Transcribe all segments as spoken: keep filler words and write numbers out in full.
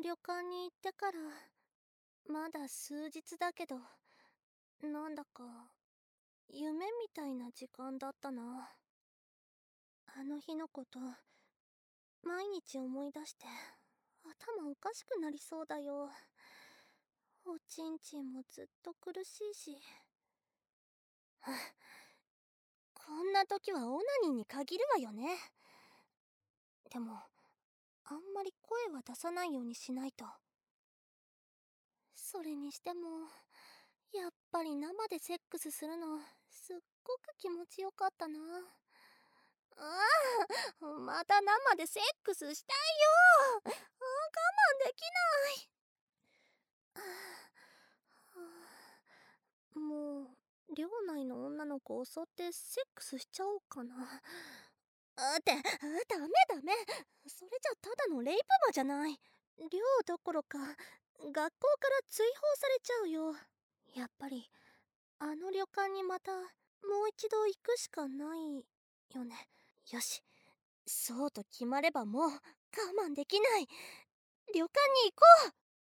旅館に行ってからまだ数日だけど、なんだか夢みたいな時間だったな。あの日のこと毎日思い出して頭おかしくなりそうだよ。おちんちんもずっと苦しいし。はあ、こんな時はオナニーに限るわよね。でもあんまり声は出さないようにしないと。それにしてもやっぱり生でセックスするのすっごく気持ちよかったな。ああ、また生でセックスしたいよ。あ、我慢できない。はあ、もう寮内の女の子を襲ってセックスしちゃおうかな。あって、あ、ダメダメ。それじゃただのレイプ魔じゃない。寮どころか学校から追放されちゃうよ。やっぱりあの旅館にまたもう一度行くしかないよね。よし、そうと決まればもう我慢できない。旅館に行こう。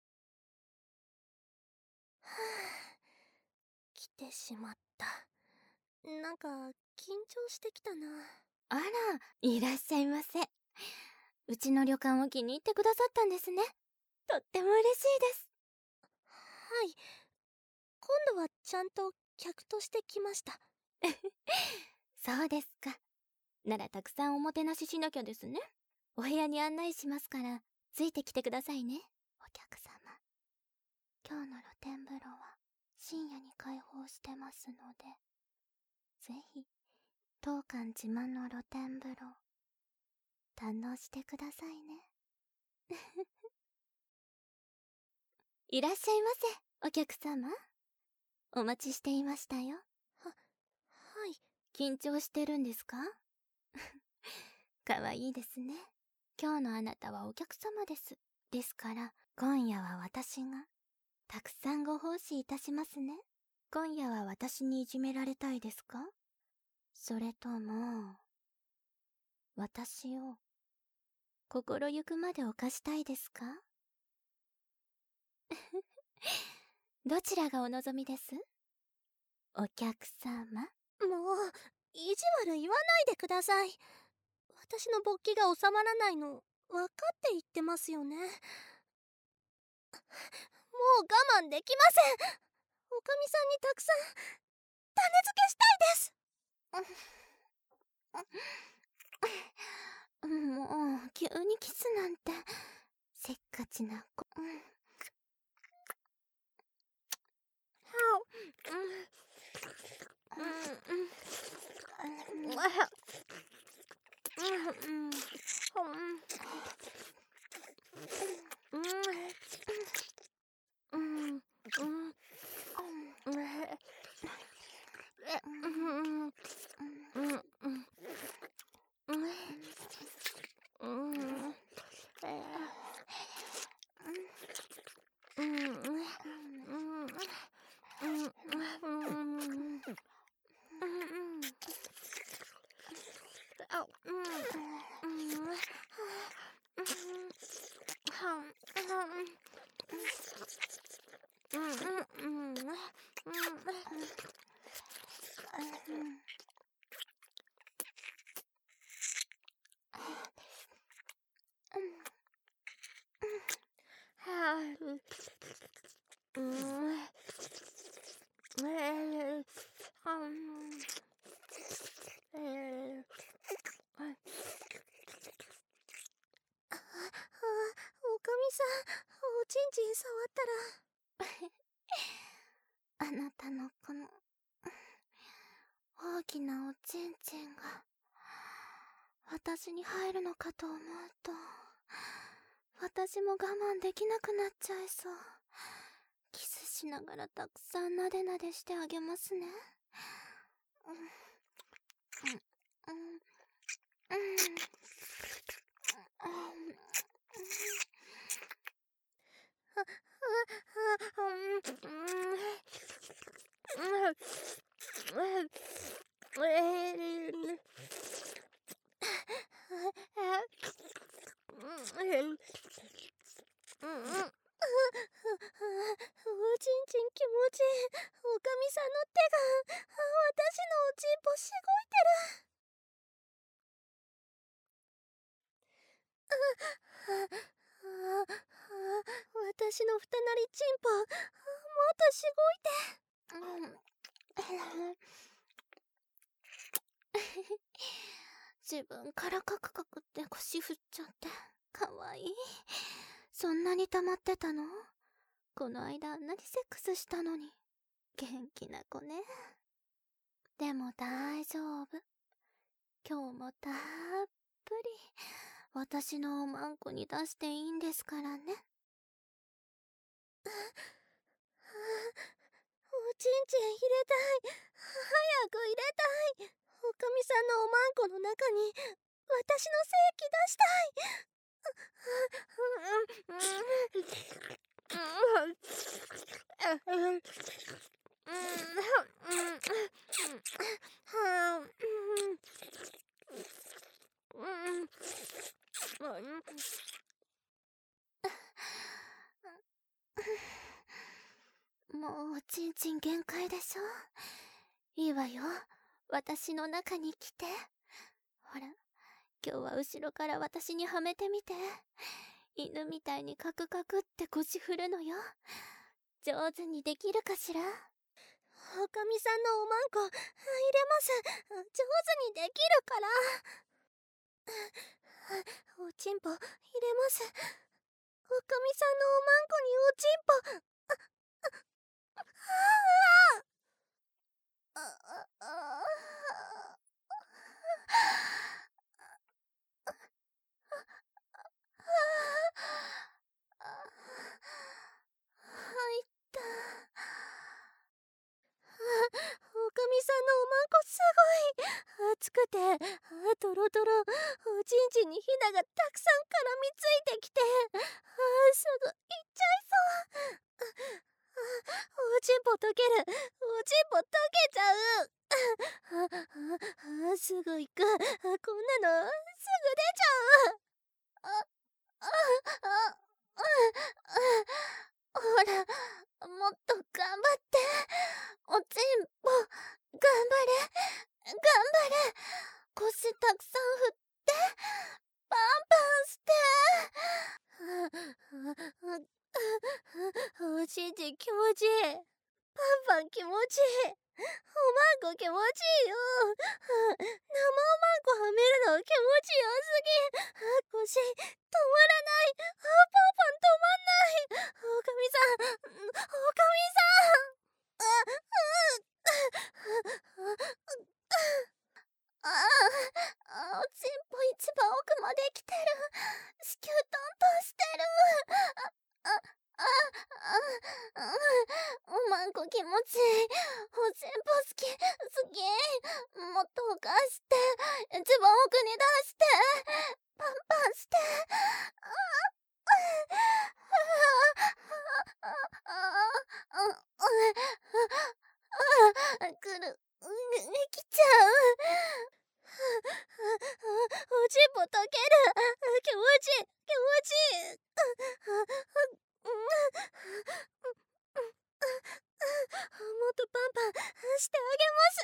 はあ、来てしまった。なんか緊張してきたな。 あら、いらっしゃいませ。うちの旅館を気に入ってくださったんですね。とっても嬉しいです。 はい、今度はちゃんと客として来ました。 そうですか。ならたくさんおもてなししなきゃですね。お部屋に案内しますからついてきてくださいね。お客様、今日の露天風呂は深夜に開放してますので、ぜひ当館自慢の露天風呂堪能してくださいね。いらっしゃいませ、お客様。お待ちしていましたよ。 は、はい。 緊張してるんですか？かわいいですね。今日のあなたはお客様です。ですから、今夜は私がたくさんご奉仕いたしますね。今夜は私にいじめられたいですか？それとも、私を心ゆくまで犯したいですか？どちらがお望みです？お客様。 もう意地悪言わないでください。私の勃起が収まらないの分かって言ってますよね。もう我慢できません。おかみさんにたくさん種付けしたいです。 もう急にキスなんてせっかちな子。 おかみさん、おちんちん触ったらあなたのこの大きなおちんちんが私に入るのかと思うと、私も我慢できなくなっちゃいそう。キスしながらたくさんなでなでしてあげますね。うんうんうんうんうん。おちんちん気持ちいい。おかみさんの手が私のおちんぽしごいてる。ああ私のふたなりちんぽもっとしごいて。 自分からカクカクって腰振っちゃってかわいい。そんなに溜まってたの？この間あんなにセックスしたのに。元気な子ね。でも大丈夫。今日もたっぷり私のおまんこに出していいんですからね。 おちんちん入れたい。早く入れたい。おかみさんのおまんこの中に私の精液出したい。 もうおちんちん限界でしょ。いいわよ、私の中に来て。ほら、今日は後ろから私にはめてみて。犬みたいにカクカクって腰振るのよ。上手にできるかしら。 おかみさんのおまんこ入れます。上手にできるから。おちんぽ入れます。おかみさんのおまんこにおちんぽ。ああああ入った。おかみさんのおまんこすごい熱くて、あとろとろ。おちんちんにひだがたくさん絡みついてきて、あすぐいっちゃいそう。おちんぽ溶ける。おちんぽ溶けちゃう。ああすぐ行く。こんなのすぐ出ちゃう。ああああほら、もっと頑張って。おちんぽ頑張れ頑張れ。腰たくさん振ってパンパンして。おちんちん気持ちいい。パンパン気持ちいい。おまんこ気持ちいいよ。生おまんこはめるの気持ちよすぎ。腰止まらない。パンパン止まんない。おかみさん、おかみさん。あ、ああ、おちんぽ一番奥まで来てる。子宮トントンしてる。あ、あ、あ、あ、おまんこ気持ちいい。おちんぽ好き、好き。もっとおかして。一番奥に出して。パンパンして。ああ、くる、来ちゃう。おちんぽ溶ける。気持ちいい、気持ちいい。もっとパンパンしてあげます。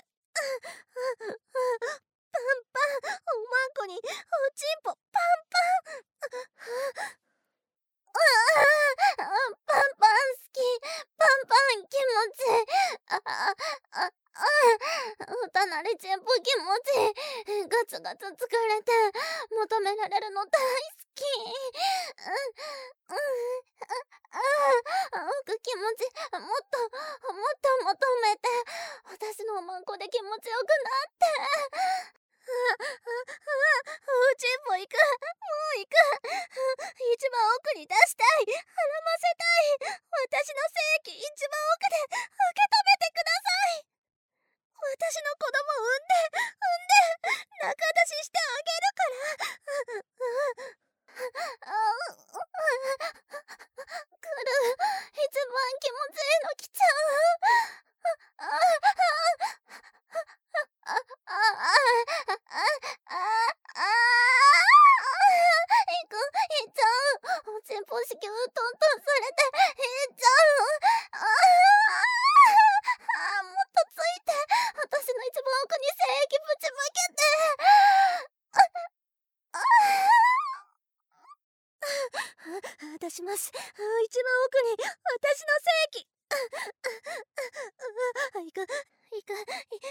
パンパン、おまんこにおちんぽパンパン。パンパン好き。パンパン気持ちいい。ああああおたなりちんぽ気持ちいい。ガツガツ疲れて求められるの大好き。うんうんああ奥気持ちもっともっと求めて。私のおまんこで気持ちよくなって。おちんぽ行く。もう行く。一番奥に出したい。絡ませたい。私の精液一番奥で受け止めてください。私の子供産んで産んで仲出ししてあげるから。来る。一番気持ちいいの来ちゃう。ああああああああ行く行っちゃう。おちんぽ子宮トントンされて減っちゃう。ああ、もっとついて、私の一番奥に精液ぶちまけて。ああ出します。一番奥に私の精液。いくいくいいか。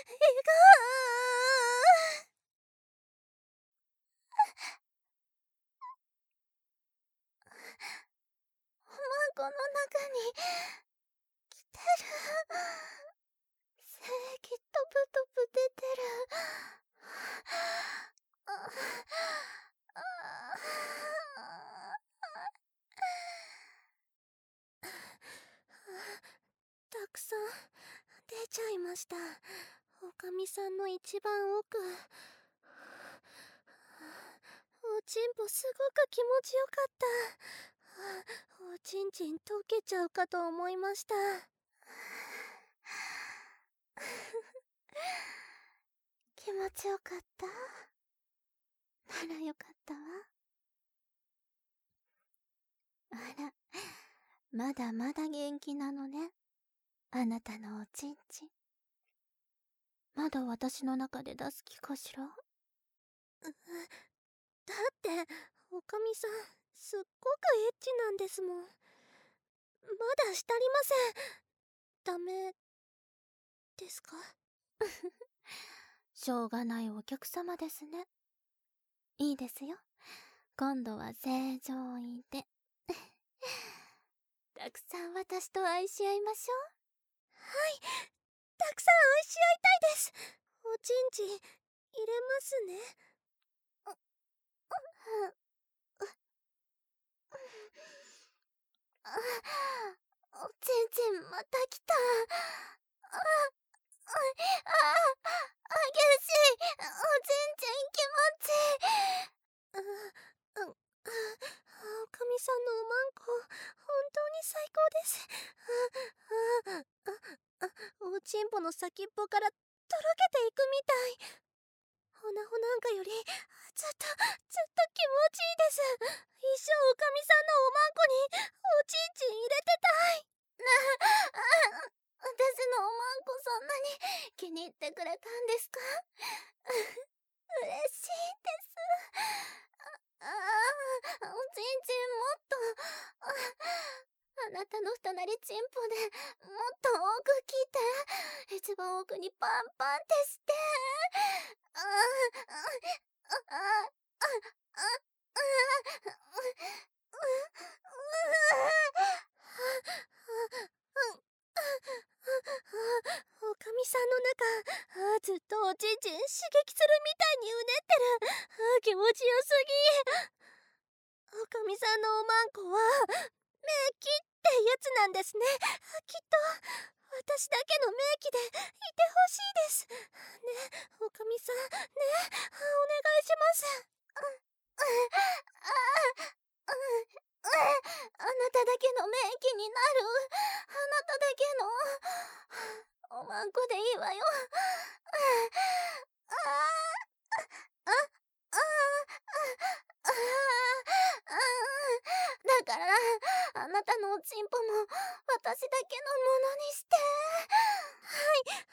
おまんこの中に来てる。精液とぶとぶ出てる。ああたくさん出ちゃいました。おかみさんの一番奥。おちんぽすごく気持ちよかった。おちんちん溶けちゃうかと思いました。 気持ちよかった。ならよかったわ。あら、まだまだ元気なのね。あなたのおちんちん。まだ私の中で出す気かしら？ だっておかみさんすっごくエッチなんですもん。まだしたりません。ダメですか？ しょうがないお客様ですね。いいですよ。今度は正常位でたくさん私と愛し合いましょう。 はい、たくさん愛し合いたいです。おちんちん入れますね。 あ、おちんちんまた来た。あ、あ、あ、激しい。おちんちん気持ちいい。 あ、あ、おかみさんのおまんこ本当に最高です。あ、あ、あ、おちんぽの先っぽからとろけていくみたい。ほなほなんかよりずっとずっと気持ちいいです。一生おかみさんのおまんこにおちんちん入れてたい。 な、私のおまんこそんなに気に入ってくれたんですか？嬉しいです。ああ、おちんちんもっと、あ、あなたの二なりちんぽでもっと奥来て、一番奥にパンパンってして。ああ、ああ、ああ、あおかみさんの中、あずっとおちんちん刺激するみたいにうねってる。あ気持ちよすぎ。おかみさんのおまんこは名器ってやつなんですね。きっと私だけの名器でいてほしいです。ね、おかみさん、ね、お願いします。 あなただけの名器になる。あなただけのおまんこでいいわよ。ああ、あ、あ、あ、だからあなたのおちんぽも私だけのものにして。 はいはい、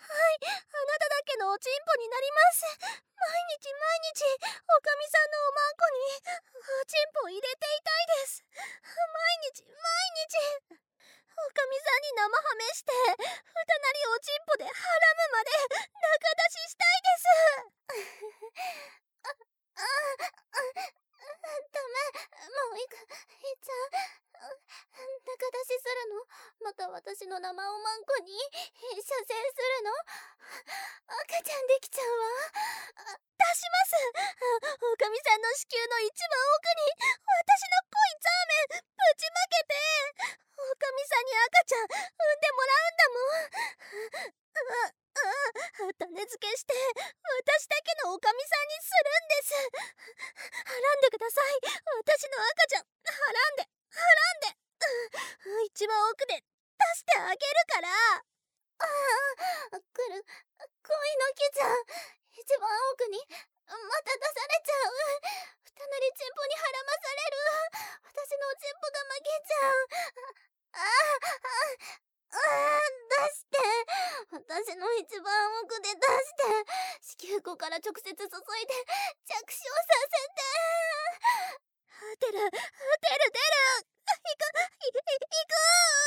あなただけのおちんぽになります。毎日毎日おかみさんのおまんこにおちんぽ入れていたいです。毎日毎日おかみさんに生ハメしてふたなりおちんぽでハラムまで仲出ししたいです。 あ、あ、あ、ダメ。もういく、いっちゃう。仲出しするの？また私の生おまんこに射精するの？赤ちゃんできちゃうわ。 出します。おかみさんの子宮の一番奥に私の濃いザーメンぶちまけておかみさんに赤ちゃん産んでもらうんだもん。ああ種付けして私だけのおかみさんにするんです。はらんでください。私の赤ちゃんはらんではらんで一番奥で出してあげるから。 ああ、来る。恋の木ちゃん。一番奥にまた出されちゃう。ふたなりちんぽにはらまされる。私のおプが負けちゃう。ああ、ああ、出して。私の一番奥で出して。子宮口から直接注いで着床させて。 出る、出る、出る。行く、い、い、行く。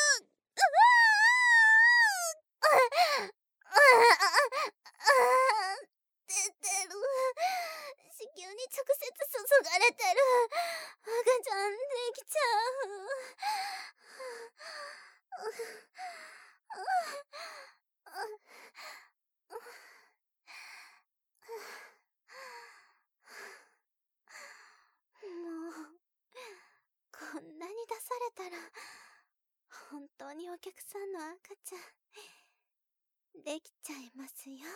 ああ、ああ、出てる。子宮に直接注がれてる。赤ちゃんできちゃう。もうこんなに出されたら本当にお客さんの赤ちゃんできちゃいますよ。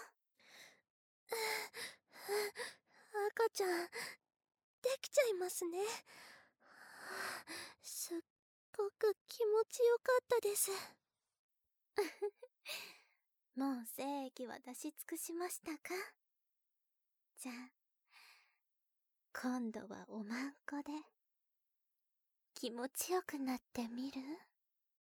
赤ちゃんできちゃいますね。すっごく気持ちよかったです。 もう精液は出し尽くしましたか？じゃあ今度はおまんこで気持ちよくなってみる？